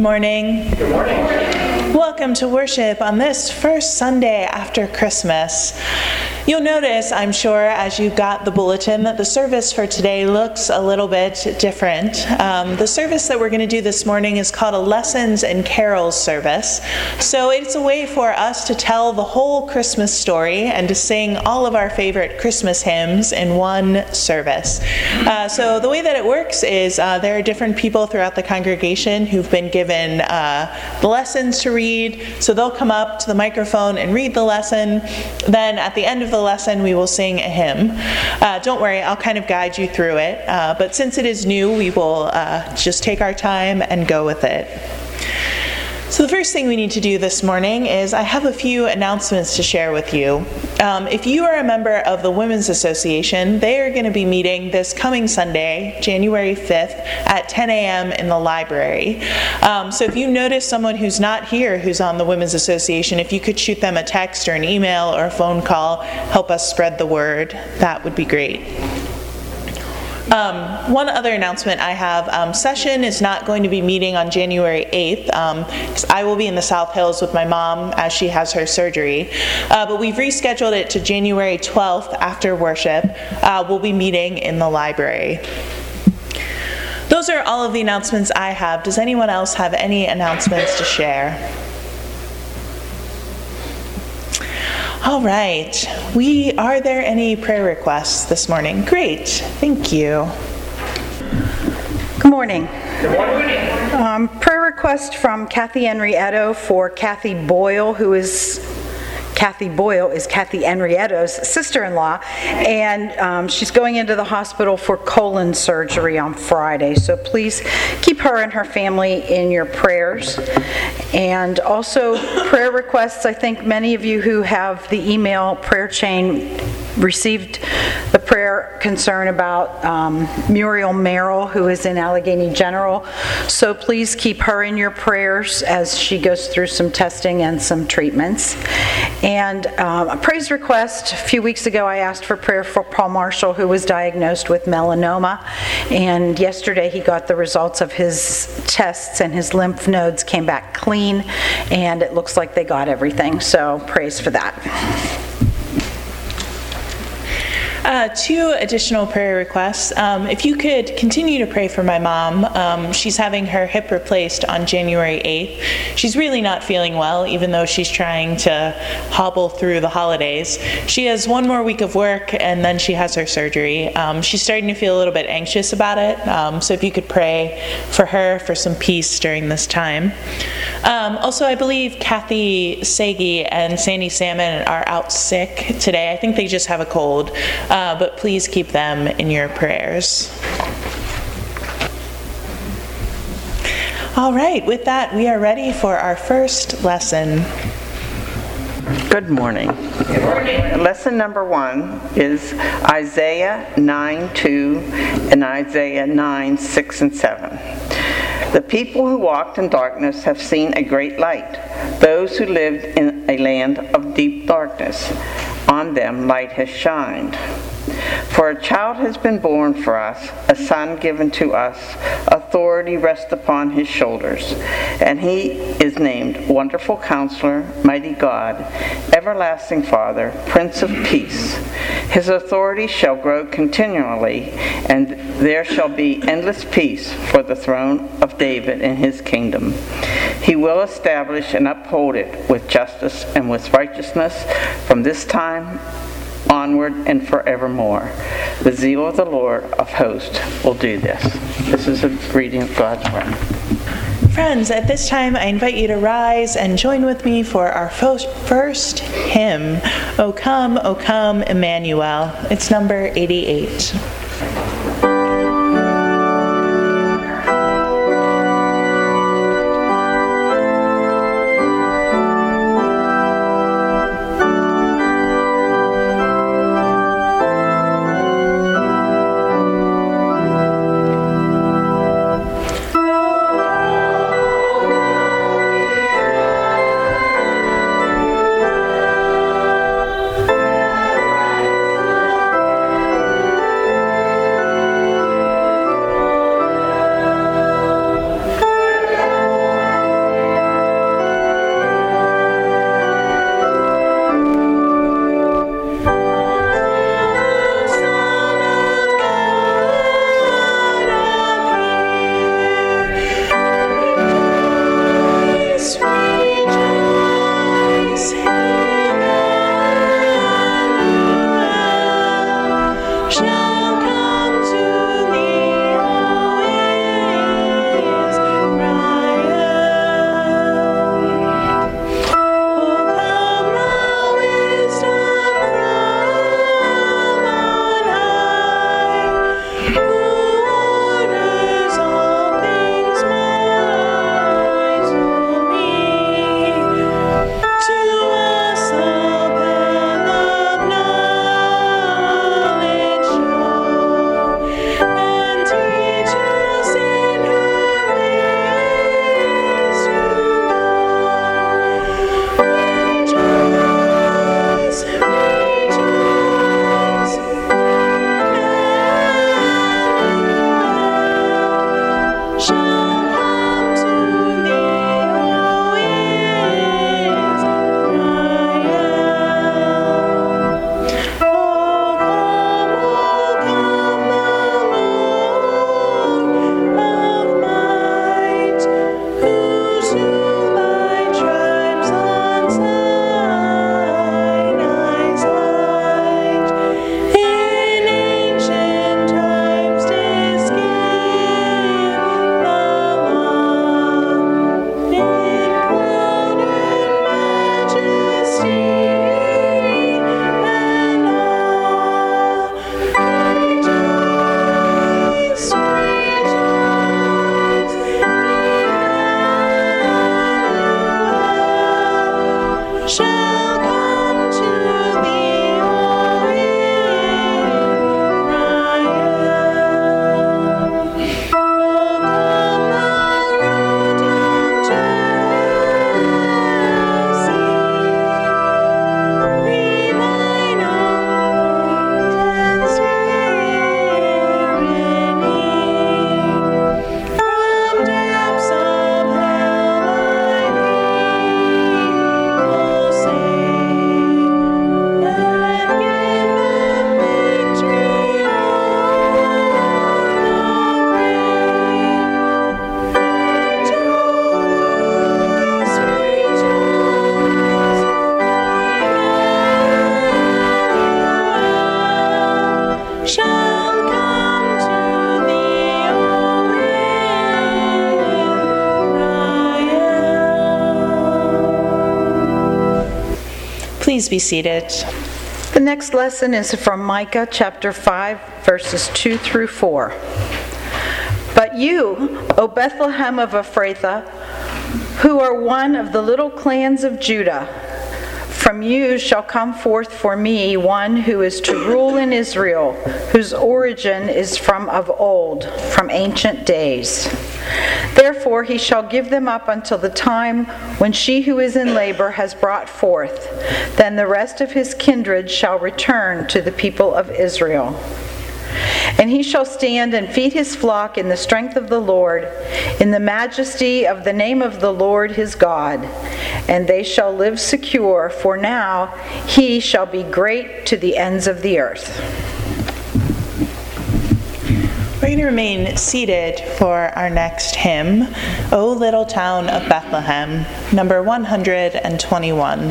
morning. Good morning. Welcome to worship on this first Sunday after Christmas. You'll notice, I'm sure, as you got the bulletin, that the service for today looks a little bit different. The service that we're going to do this morning is called a Lessons and Carols service. So it's a way for us to tell the whole Christmas story and to sing all of our favorite Christmas hymns in one service. So the way that it works is there are different people throughout the congregation who've been given the lessons to read. So they'll come up to the microphone and read the lesson. Then at the end of the lesson, we will sing a hymn. Don't worry, I'll kind of guide you through it. But since it is new, we will just take our time and go with it. So the first thing we need to do this morning is I have a few announcements to share with you. If you are a member of the Women's Association, they are going to be meeting this coming Sunday, January 5th at 10 a.m. in the library. So if you notice someone who's not here who's on the Women's Association, if you could shoot them a text or an email or a phone call, help us spread the word, that would be great. One other announcement I have, Session is not going to be meeting on January 8th because I will be in the South Hills with my mom as she has her surgery. But we've rescheduled it to January 12th after worship. We'll be meeting in the library. Those are all of the announcements I have. Does anyone else have any announcements to share? All right. Are there any prayer requests this morning? Great. Thank you. Good morning. Good morning. Prayer request from Kathy Henrietto for Kathy Boyle, Kathy Boyle is Kathy Henrietto's sister-in-law, and she's going into the hospital for colon surgery on Friday. So please keep her and her family in your prayers. And also prayer requests. I think many of you who have the email prayer chain received the prayer concern about Muriel Merrill, who is in Allegheny General. So please keep her in your prayers as she goes through some testing and some treatments. And a praise request, a few weeks ago I asked for prayer for Paul Marshall, who was diagnosed with melanoma. And yesterday he got the results of his tests and his lymph nodes came back clean. And it looks like they got everything. So praise for that. Two additional prayer requests. If you could continue to pray for my mom. She's having her hip replaced on January 8th. She's really not feeling well, even though she's trying to hobble through the holidays. She has one more week of work, and then she has her surgery. She's starting to feel a little bit anxious about it, so if you could pray for her for some peace during this time. Also, I believe Kathy Sagi and Sandy Salmon are out sick today. I think they just have a cold. But please keep them in your prayers. All right, with that, we are ready for our first lesson. Good morning. Good morning. Lesson number 1 is Isaiah 9:2 and Isaiah 9:6 and 7. The people who walked in darkness have seen a great light. Those who lived in a land of deep darkness, on them light has shined. For a child has been born for us, a son given to us, authority rests upon his shoulders, and he is named Wonderful Counselor, Mighty God, Everlasting Father, Prince of Peace. His authority shall grow continually, and there shall be endless peace for the throne of David in his kingdom. He will establish and uphold it with justice and with righteousness from this time onward and forevermore. The zeal of the Lord of hosts will do this. This is a reading of God's word. Friends, at this time I invite you to rise and join with me for our first hymn, O Come, Emmanuel. It's number 88. Please be seated. The next lesson is from Micah chapter 5, verses 2 through 4. But you, O Bethlehem of Ephrathah, who are one of the little clans of Judah, from you shall come forth for me one who is to rule in Israel, whose origin is from of old, from ancient days. Therefore he shall give them up until the time when she who is in labor has brought forth. Then the rest of his kindred shall return to the people of Israel. And he shall stand and feed his flock in the strength of the Lord, in the majesty of the name of the Lord his God. And they shall live secure, for now he shall be great to the ends of the earth. We're going to remain seated for our next hymn, O Little Town of Bethlehem, number 121.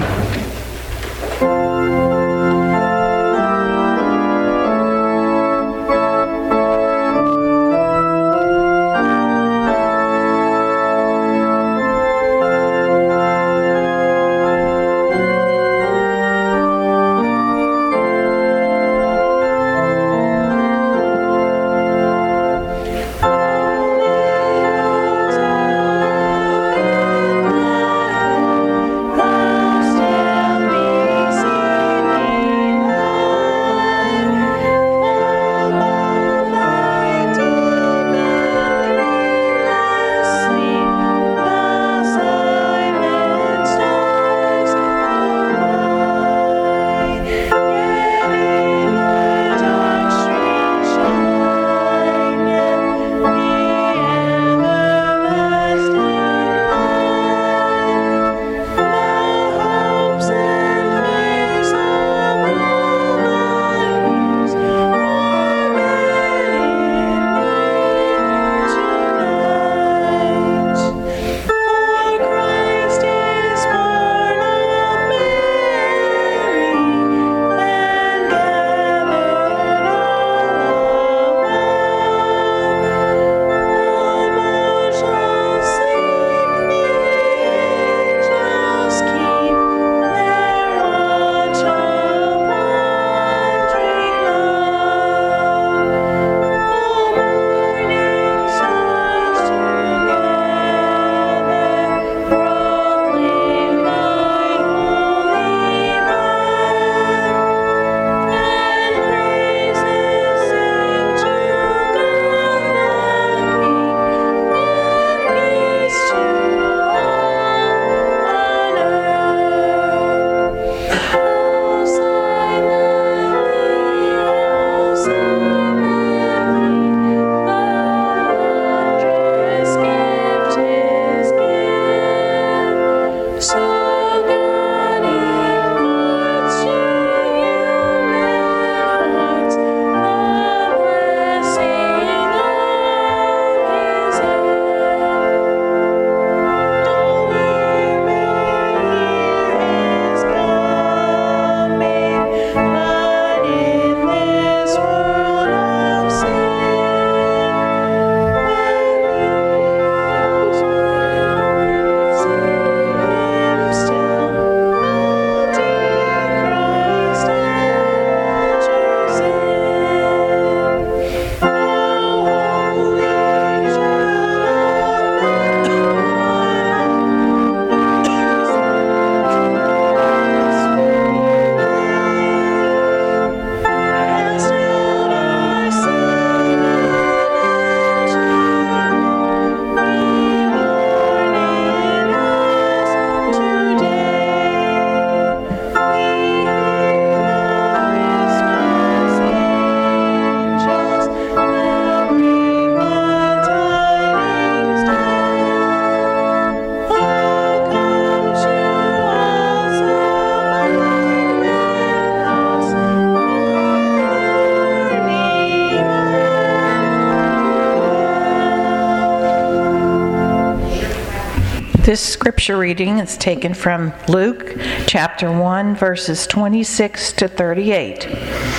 This scripture reading is taken from Luke chapter 1, verses 26 to 38.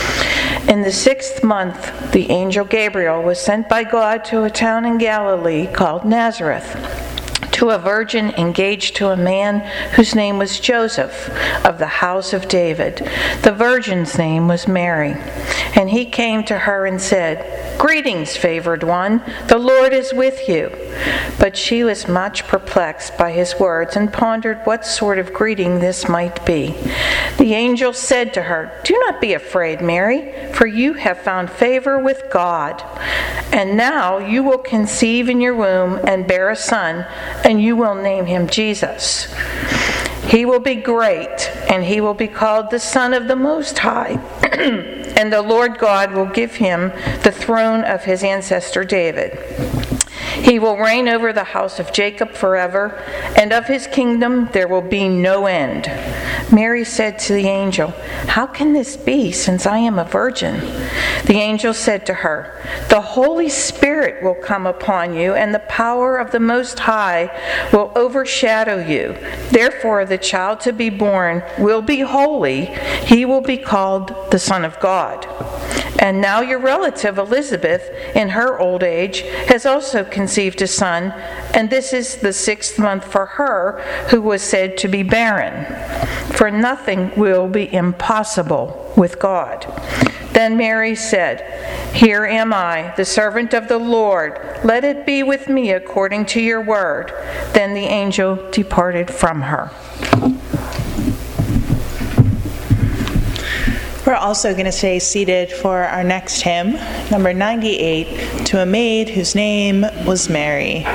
In the 6th month, the angel Gabriel was sent by God to a town in Galilee called Nazareth, to a virgin engaged to a man whose name was Joseph, of the house of David. The virgin's name was Mary. And he came to her and said, "Greetings, favored one, the Lord is with you." But she was much perplexed by his words and pondered what sort of greeting this might be. The angel said to her, "Do not be afraid, Mary, for you have found favor with God. And now you will conceive in your womb and bear a son, and you will name him Jesus. He will be great, and he will be called the Son of the Most High. And the Lord God will give him the throne of his ancestor David. He will reign over the house of Jacob forever, and of his kingdom there will be no end." Mary said to the angel, "How can this be, since I am a virgin?" The angel said to her, "The Holy Spirit will come upon you, and the power of the Most High will overshadow you. Therefore, the child to be born will be holy. He will be called the Son of God. And now your relative Elizabeth, in her old age, has also conceived a son, and this is the 6th month for her who was said to be barren. For nothing will be impossible with God." Then Mary said, "Here am I, the servant of the Lord. Let it be with me according to your word." Then the angel departed from her. We're also going to stay seated for our next hymn, number 98, "To a Maid Whose Name Was Mary."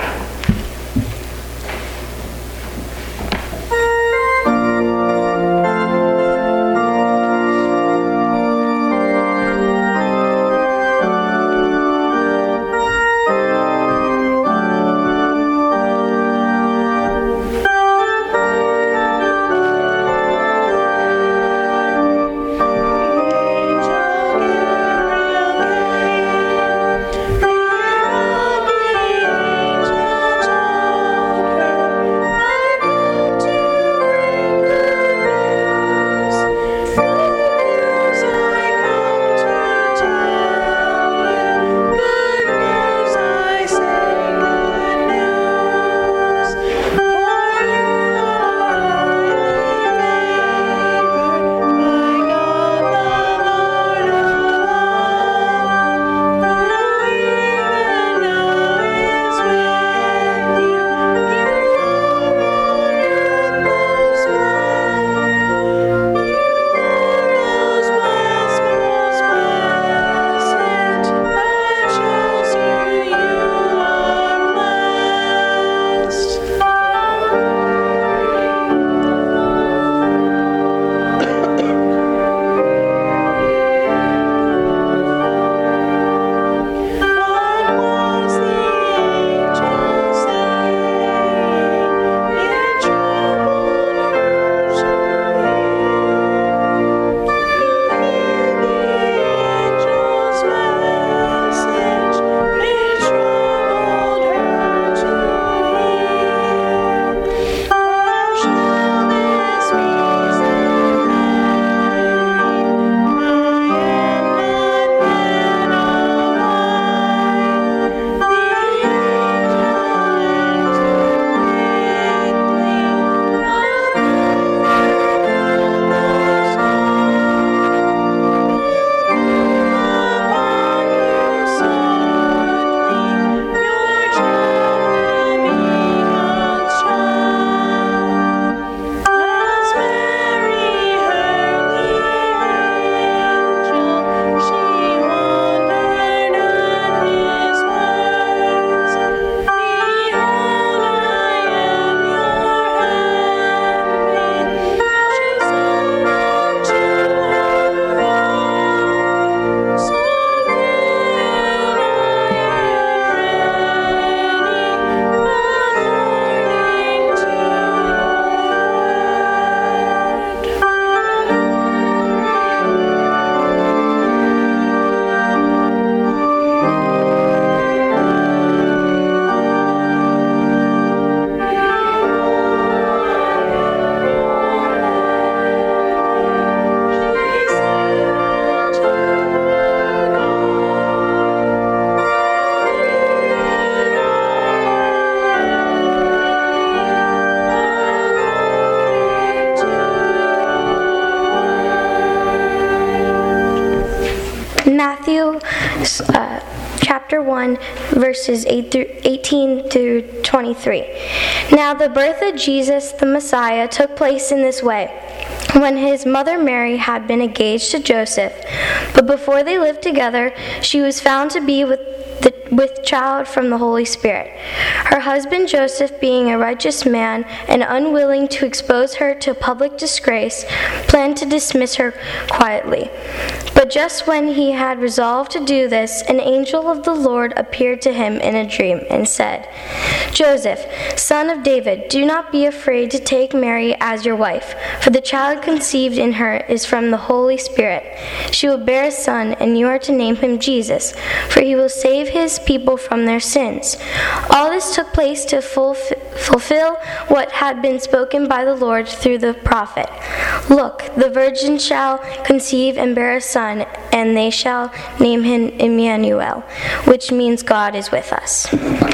chapter 1, verses 18 through 23. Now the birth of Jesus the Messiah took place in this way. When his mother Mary had been engaged to Joseph, but before they lived together, she was found to be with child from the Holy Spirit. Her husband Joseph, being a righteous man and unwilling to expose her to public disgrace, planned to dismiss her quietly. But just when he had resolved to do this, an angel of the Lord appeared to him in a dream and said, "Joseph, son of David, do not be afraid to take Mary as your wife, for the child conceived in her is from the Holy Spirit. She will bear a son, and you are to name him Jesus, for he will save his people from their sins." All this took place to fulfill what had been spoken by the Lord through the prophet. "Look, the virgin shall conceive and bear a son, and they shall name him Emmanuel," which means God is with us.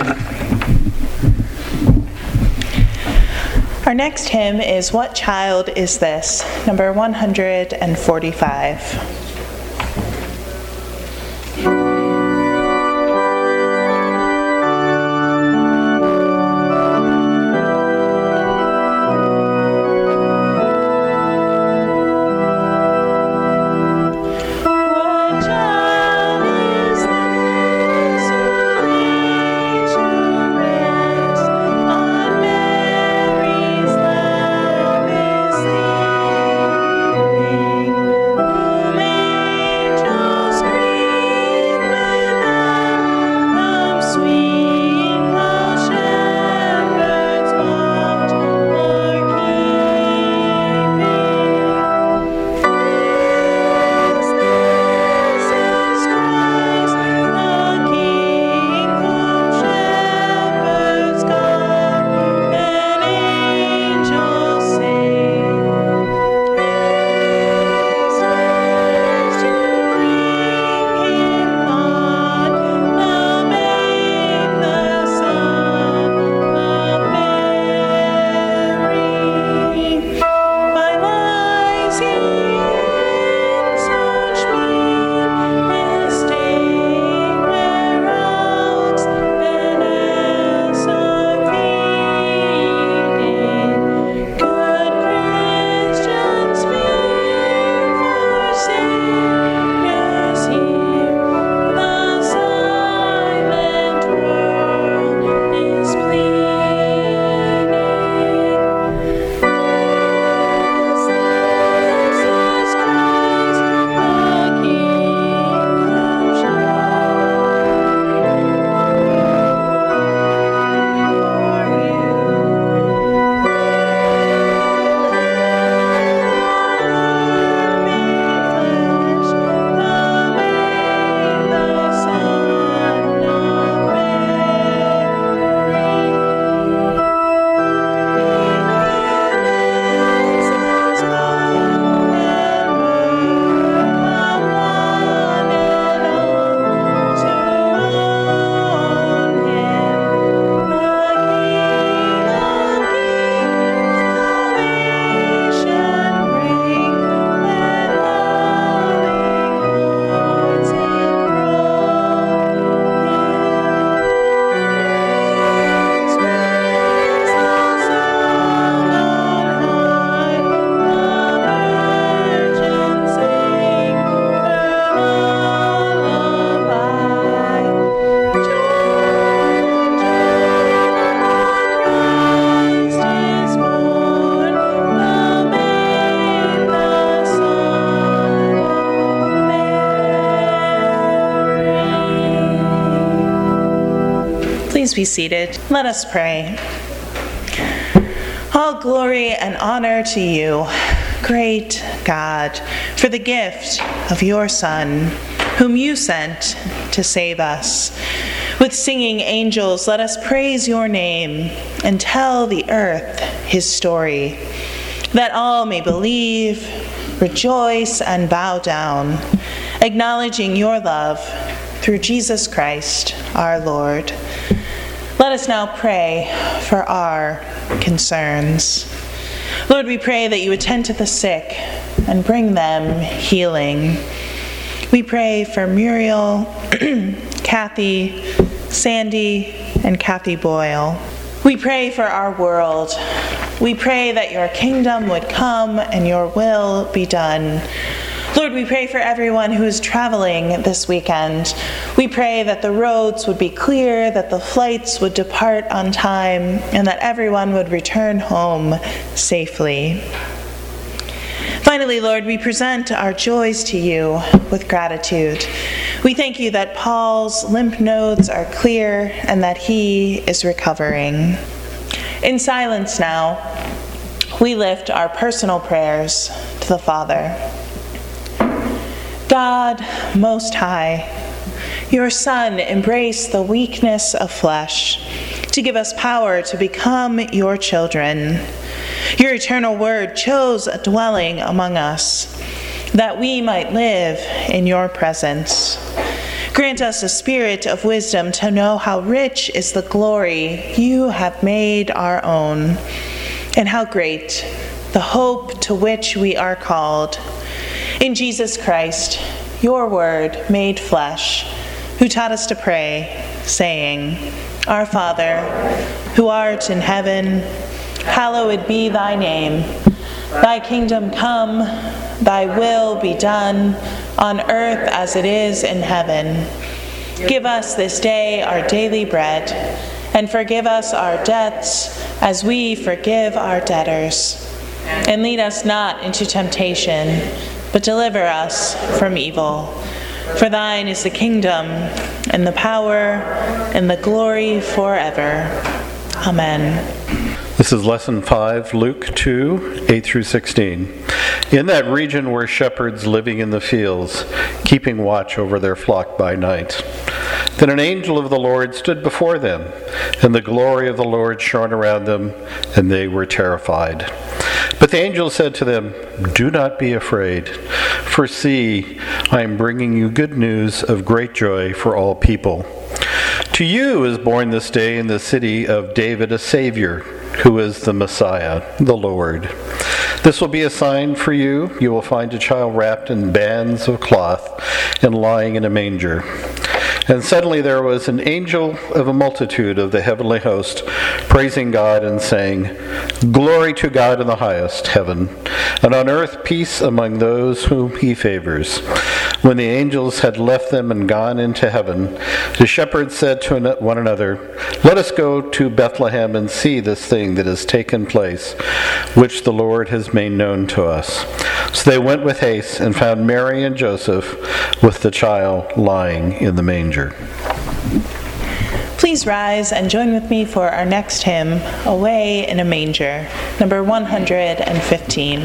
Our next hymn is "What Child Is This?" number 145. Please be seated. Let us pray. All glory and honor to you, great God, for the gift of your Son, whom you sent to save us. With singing angels, let us praise your name and tell the earth his story, that all may believe, rejoice, and bow down, acknowledging your love through Jesus Christ, our Lord. Let us now pray for our concerns. Lord, we pray that you attend to the sick and bring them healing. We pray for Muriel, Kathy, Sandy, and Kathy Boyle. We pray for our world. We pray that your kingdom would come and your will be done. Lord, we pray for everyone who is traveling this weekend. We pray that the roads would be clear, that the flights would depart on time, and that everyone would return home safely. Finally, Lord, we present our joys to you with gratitude. We thank you that Paul's lymph nodes are clear and that he is recovering. In silence now, we lift our personal prayers to the Father. God, Most High, your Son embraced the weakness of flesh to give us power to become your children. Your eternal word chose a dwelling among us, that we might live in your presence. Grant us a spirit of wisdom to know how rich is the glory you have made our own, and how great the hope to which we are called. In Jesus Christ, your word made flesh, who taught us to pray, saying, Our Father, who art in heaven, hallowed be thy name. Thy kingdom come, thy will be done, on earth as it is in heaven. Give us this day our daily bread, and forgive us our debts as we forgive our debtors. And lead us not into temptation, but deliver us from evil. For thine is the kingdom, and the power, and the glory forever. Amen. This is Lesson 5, Luke 2, 8 through 16. In that region were shepherds living in the fields, keeping watch over their flock by night. Then an angel of the Lord stood before them, and the glory of the Lord shone around them, and they were terrified. But the angel said to them, Do not be afraid, for see, I am bringing you good news of great joy for all people. To you is born this day in the city of David a Savior, who is the Messiah, the Lord. This will be a sign for you. You will find a child wrapped in bands of cloth and lying in a manger. And suddenly there was an angel of a multitude of the heavenly host, praising God and saying, Glory to God in the highest heaven, and on earth peace among those whom he favors. When the angels had left them and gone into heaven, the shepherds said to one another, Let us go to Bethlehem and see this thing that has taken place, which the Lord has made known to us. So they went with haste and found Mary and Joseph with the child lying in the manger. Please rise and join with me for our next hymn, Away in a Manger, number 115.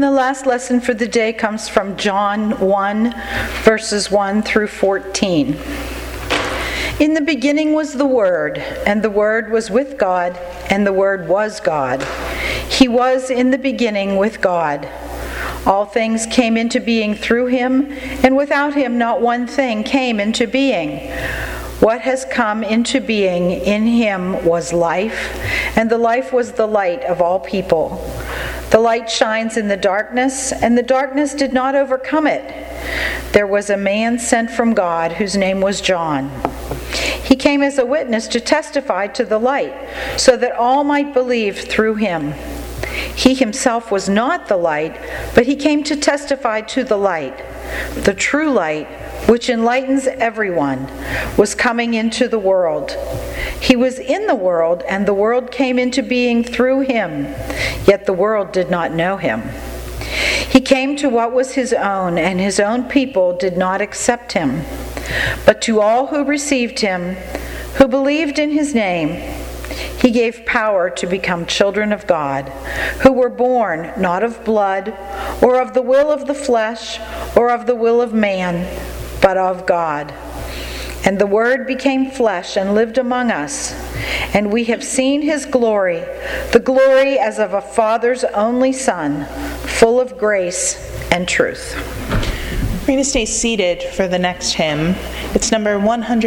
And the last lesson for the day comes from John 1, verses 1 through 14. In the beginning was the Word, and the Word was with God, and the Word was God. He was in the beginning with God. All things came into being through him, and without him not one thing came into being. What has come into being in him was life, and the life was the light of all people. The light shines in the darkness, and the darkness did not overcome it. There was a man sent from God whose name was John. He came as a witness to testify to the light, so that all might believe through him. He himself was not the light, but he came to testify to the light. The true light, which enlightens everyone, was coming into the world. He was in the world, and the world came into being through him, yet the world did not know him. He came to what was his own, and his own people did not accept him. But to all who received him, who believed in his name, he gave power to become children of God, who were born not of blood, or of the will of the flesh, or of the will of man, but of God. And the Word became flesh and lived among us, and we have seen his glory, the glory as of a Father's only Son, full of grace and truth. We're going to stay seated for the next hymn. It's number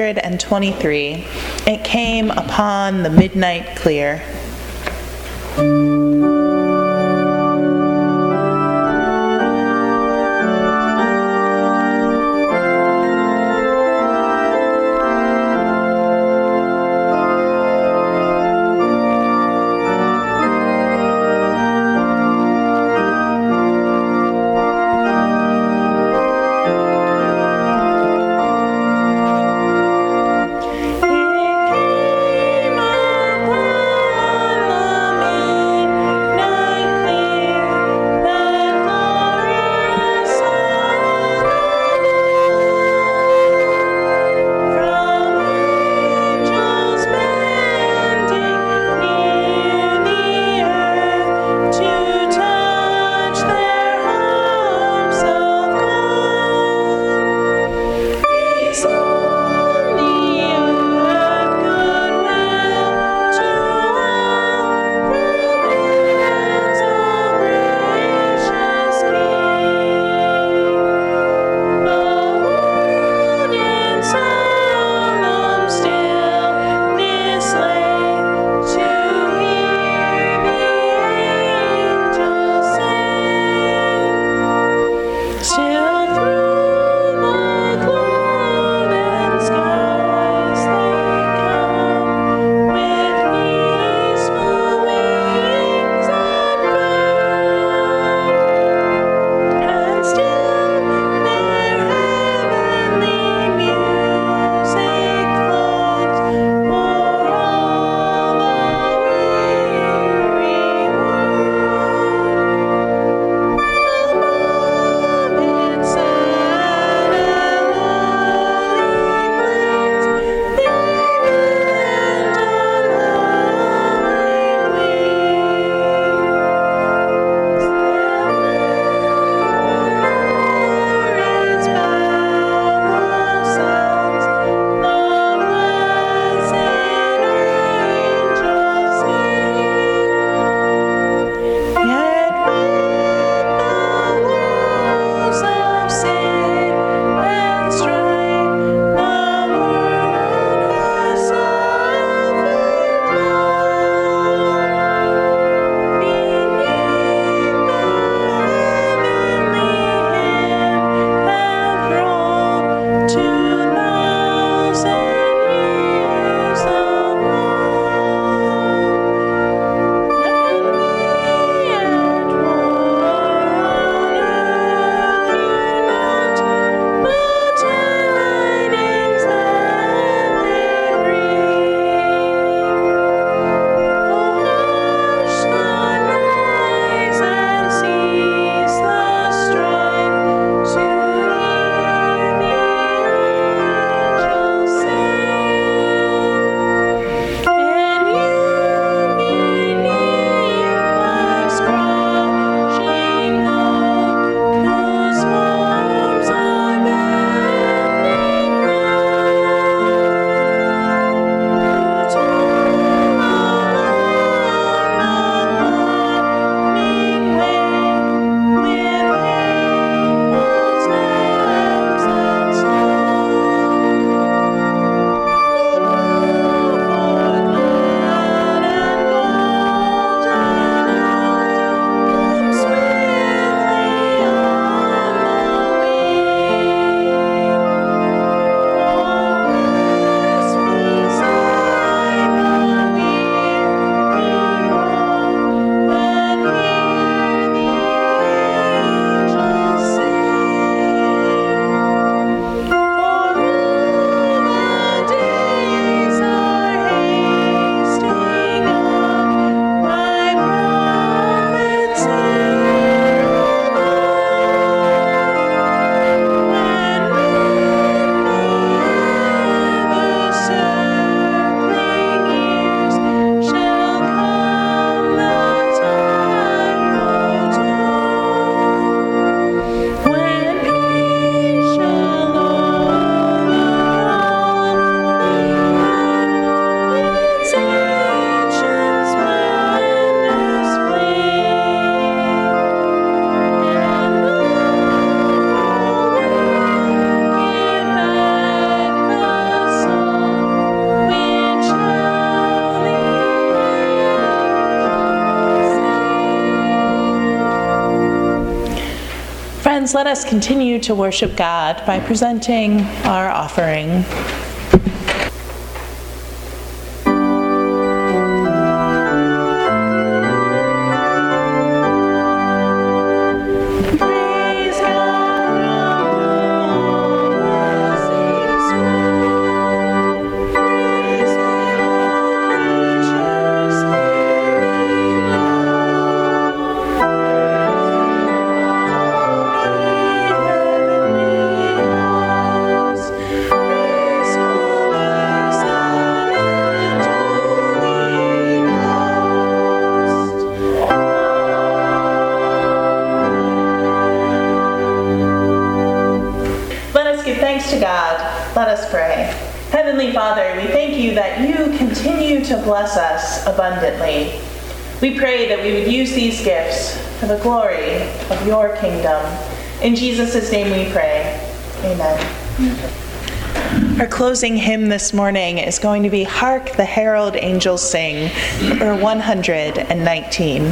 123. It came upon the midnight clear. It came upon the Friends, let us continue to worship God by presenting our offering. Let us pray. Heavenly Father, we thank you that you continue to bless us abundantly. We pray that we would use these gifts for the glory of your kingdom. In Jesus' name we pray. Amen. Our closing hymn this morning is going to be Hark the Herald Angels Sing, number 119.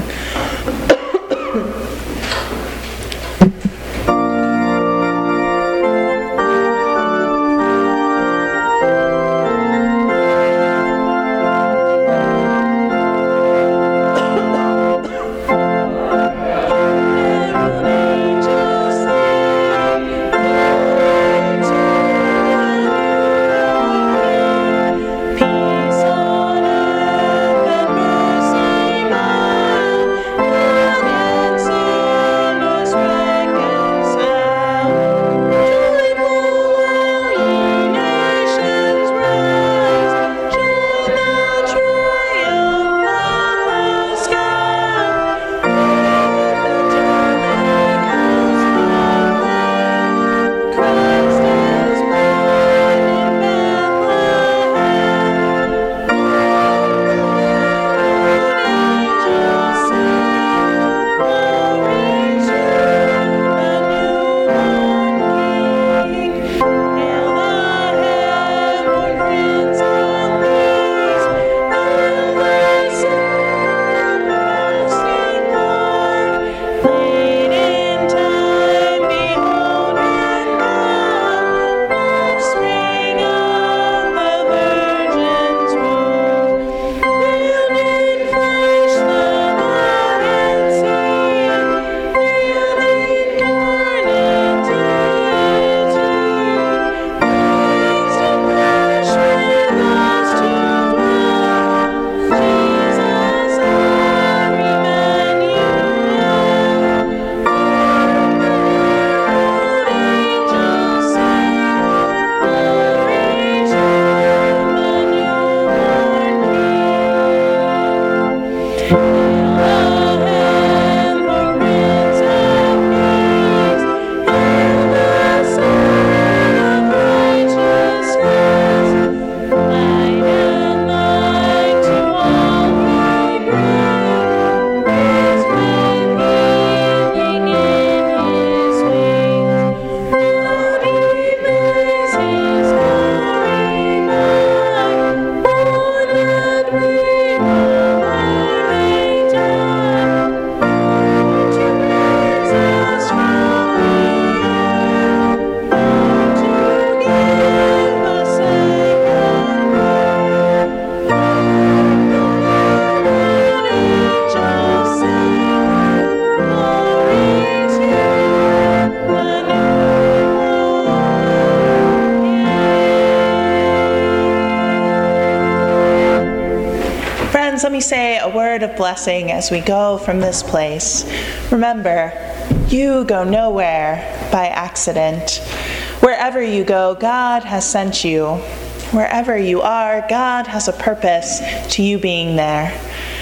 Let me say a word of blessing as we go from this place. Remember, you go nowhere by accident. Wherever you go, God has sent you. Wherever you are, God has a purpose to you being there.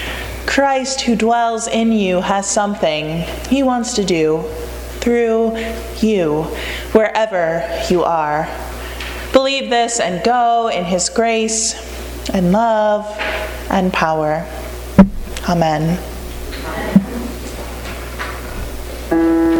Christ who dwells in you has something he wants to do through you, wherever you are. Believe this and go in his grace and love and power. Amen.